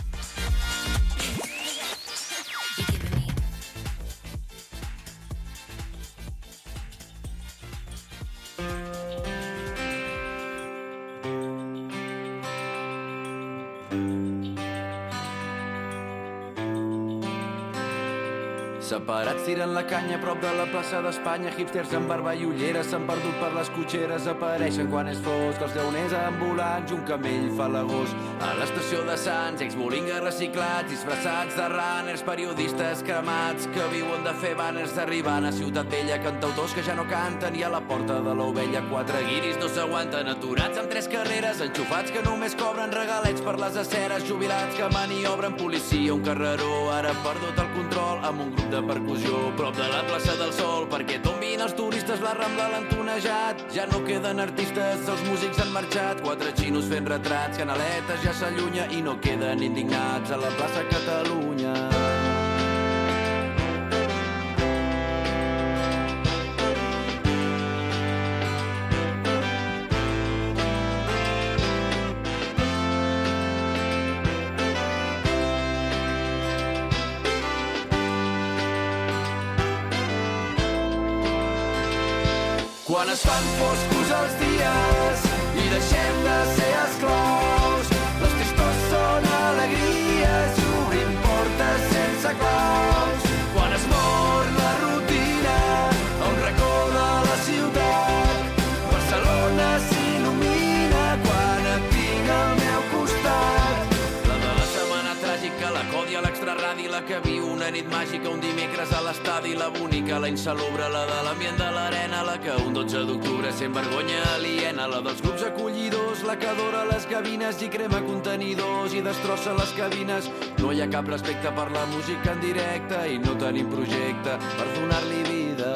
Separats tiren la canya a prop de la plaça d'Espanya. Hipsters amb barba i ulleres s'han perdut per les cotxeres. Apareixen quan és fosc els lleoners ambulants. Un camell fa l'agost a l'estació de Sants. Ex-moringa reciclats, disfressats de runners. Periodistes cremats que viuen de fer banners. Arribant a Ciutat Vella, cantautors que ja no canten. I a la porta de l'Ovella quatre guiris no s'aguanten. Aturats amb tres carreres, enxufats que només cobren regalets per les aceres. Jubilats que maniobren, policia, un carreró ara perdut el control amb un grup de percussió prop de la plaça del Sol, perquè tombin els turistes, la Rambla l'han tonejat. Ja no queden artistes, els músics han marxat. Quatre xinos fent retrats, Canaletes ja s'allunya i no queden indignats a la plaça Catalunya. Quan es fan foscos els dies i deixem de ser esclaus, les tristors són alegries i obrim portes sense claus. Quan es mor la rutina a un racó de la ciutat, Barcelona s'il·lumina quan et tinc al meu costat. La de la setmana tràgica, la Còdia, l'extraradi, la que viu una nit màgica, un dimecres a l'estadi, la bonica, la insalubre, la de l'ambient de l'arena, la que un dotze d'octubre sent vergonya aliena, la dels grups acollidors, la que adora les gavines i crema contenidors i destrossa les cabines. No hi ha cap respecte per la música en directe i no tenim projecte per donar-li vida.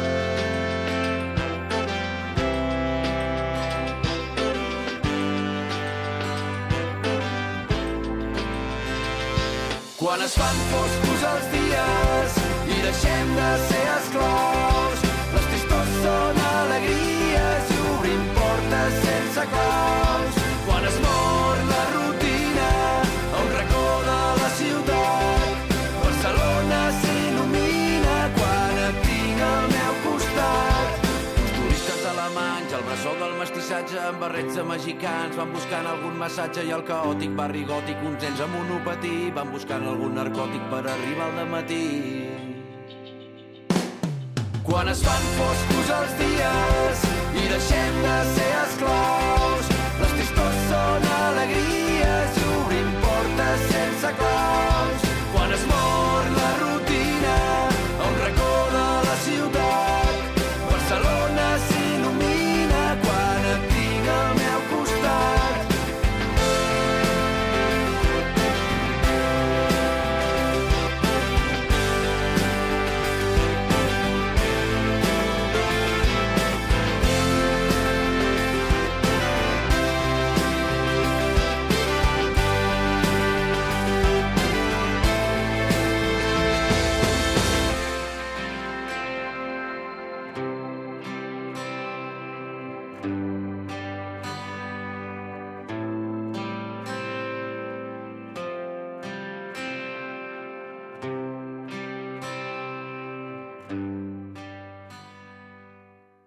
Quan es fan foscos els dies i deixem de ser esclaus, les tristors són alegries i obrim portes sense claus. Quan es mor la rutina a un racó de la ciutat, Barcelona s'il·lumina quan et tinc al meu costat. Uns turistes alemanys al bressol del mestissatge amb barrets de mexicans van buscant algun massatge i al caòtic barri gòtic uns nens amb monopatí van buscant algun narcòtic per arribar al dematí. Quan es fan foscos els dies i deixem de ser esclaus,